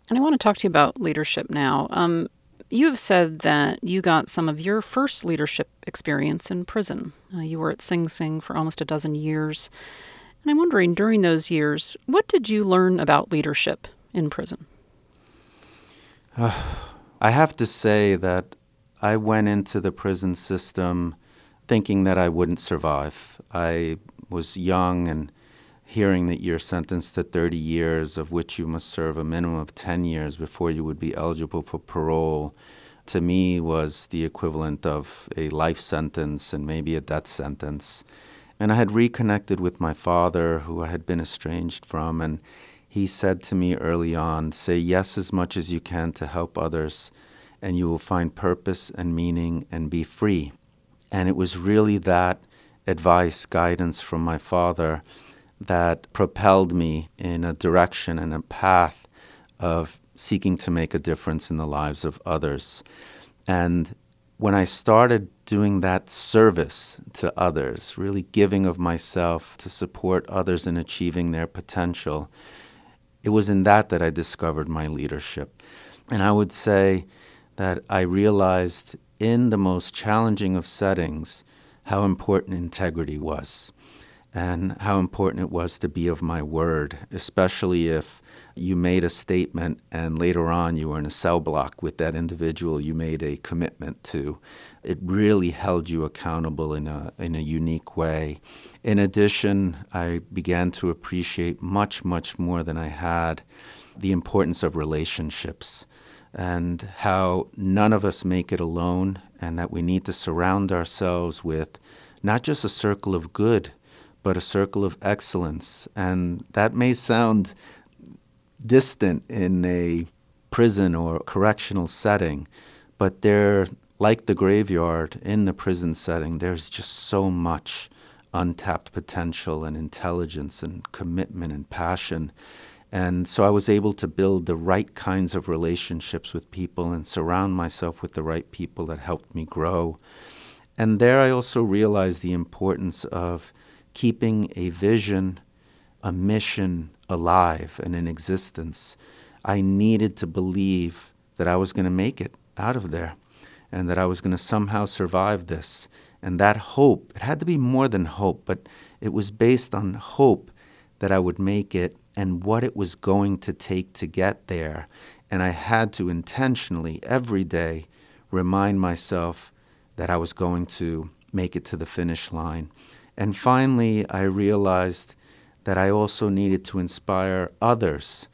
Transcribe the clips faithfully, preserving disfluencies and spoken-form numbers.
And I want to talk to you about leadership now. Um, you have said that you got some of your first leadership experience in prison. Uh, you were at Sing Sing for almost a dozen years. And I'm wondering, during those years, what did you learn about leadership in prison? I have to say that I went into the prison system thinking that I wouldn't survive. I was young, and hearing that you're sentenced to thirty years, of which you must serve a minimum of ten years before you would be eligible for parole, to me was the equivalent of a life sentence and maybe a death sentence. And I had reconnected with my father, who I had been estranged from, and he said to me early on, say yes as much as you can to help others, and you will find purpose and meaning and be free. And it was really that advice, guidance from my father that propelled me in a direction and a path of seeking to make a difference in the lives of others. And when I started doing that service to others, really giving of myself to support others in achieving their potential, it was in that that I discovered my leadership. And I would say that I realized in the most challenging of settings how important integrity was and how important it was to be of my word, especially if you made a statement and later on you were in a cell block with that individual you made a commitment to. It really held you accountable in a in a unique way. In addition, I began to appreciate much, much more than I had the importance of relationships and how none of us make it alone, and that we need to surround ourselves with not just a circle of good, but a circle of excellence. And that may sound distant in a prison or correctional setting, but they're like the graveyard in the prison setting. There's just so much untapped potential and intelligence and commitment and passion. And so I was able to build the right kinds of relationships with people and surround myself with the right people that helped me grow. And there I also realized the importance of keeping a vision, a mission alive and in existence. I needed to believe that I was going to make it out of there and that I was going to somehow survive this. And that hope, it had to be more than hope, but it was based on hope that I would make it and what it was going to take to get there. And I had to intentionally, every day, remind myself that I was going to make it to the finish line. And finally, I realized that I also needed to inspire others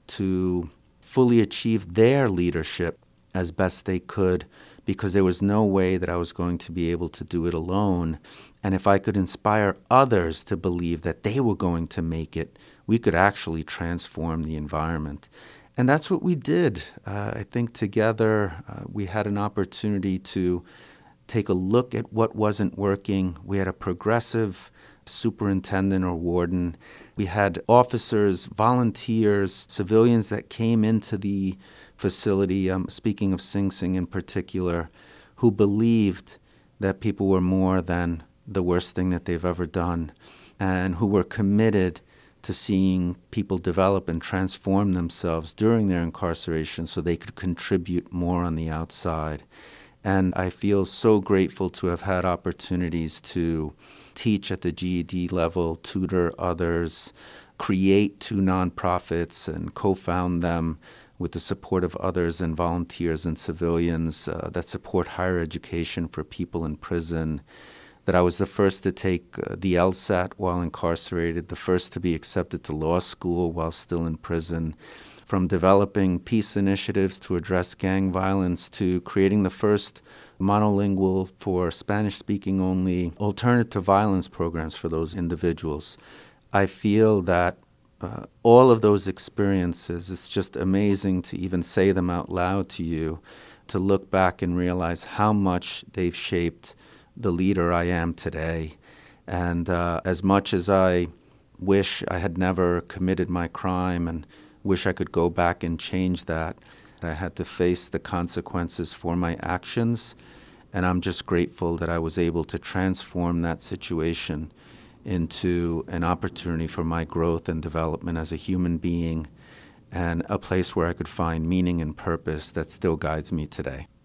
to fully achieve their leadership as best they could, because there was no way that I was going to be able to do it alone. And if I could inspire others to believe that they were going to make it, we could actually transform the environment. And that's what we did. Uh, I think together uh, we had an opportunity to take a look at what wasn't working. We had a progressive superintendent or warden. We had officers, volunteers, civilians that came into the facility, um, speaking of Sing Sing in particular, who believed that people were more than the worst thing that they've ever done, and who were committed to seeing people develop and transform themselves during their incarceration so they could contribute more on the outside. And I feel so grateful to have had opportunities to teach at the G E D level, tutor others, create two nonprofits and co-found them with the support of others and volunteers and civilians uh, that support higher education for people in prison, that I was the first to take uh, the LSAT while incarcerated, the first to be accepted to law school while still in prison, from developing peace initiatives to address gang violence to creating the first monolingual for Spanish-speaking only alternative to violence programs for those individuals. I feel that uh, all of those experiences, it's just amazing to even say them out loud to you, to look back and realize how much they've shaped the leader I am today. And uh, as much as I wish I had never committed my crime and wish I could go back and change that, I had to face the consequences for my actions. And I'm just grateful that I was able to transform that situation into an opportunity for my growth and development as a human being, and a place where I could find meaning and purpose that still guides me today.